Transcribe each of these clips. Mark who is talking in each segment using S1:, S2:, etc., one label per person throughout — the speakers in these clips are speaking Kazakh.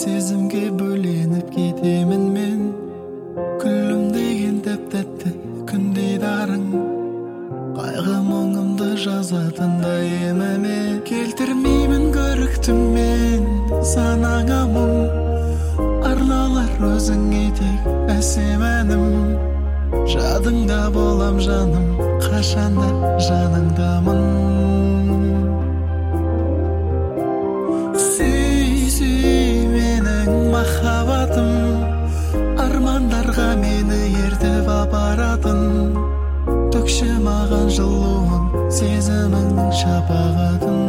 S1: сезімге бөленіп кетемін мен. Күлімдеген тәп-тәтті күндей дарың, қайғы мұңымды жазатындай еміме. Келтірмеймін көріктіммен санаңа мұң, арналар өзіңе тек әсем әнім. Жадыңда болам жаным, қашанда жаныңдамын. Сүй менің махаббатым, армандарға мені ертіп апаратын. Төкші маған жылуын, сезіміңнің шапағатын.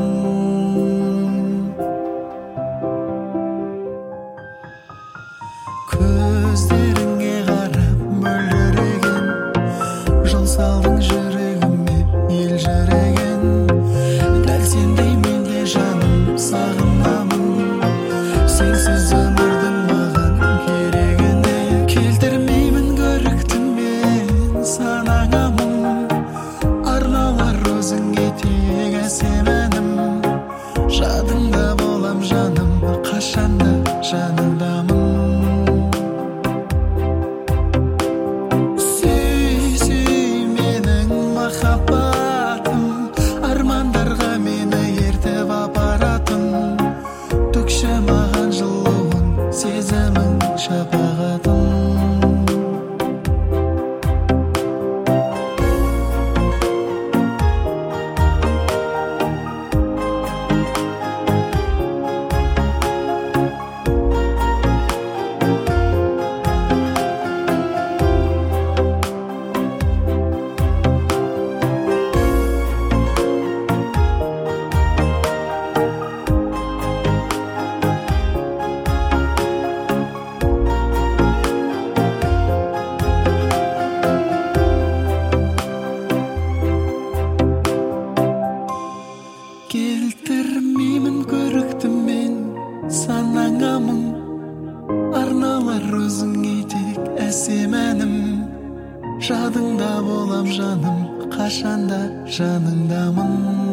S1: Көздеріңе қарап мөлдіреген, жол салдың жүрегіме елжіреген. Дәл сендей мен де жаным сағынамын, сенсіз өмірдің маған керегіне. Келтірмеймін көріктіммен санаңа мұң, арналар өзіңе тек әсем әнім. Жадыңда болам жаным, қашанда жаныңдамын. Махаббатым, армандарға мені ертіп апаратын. Төкші маған жылуын, сезімің шапағатын. Келтірмеймін көріктіммен санаңа мұң, арналар өзіңе тек әсем әнім. Жадыңда болам жаным, қашанда жаныңдамын.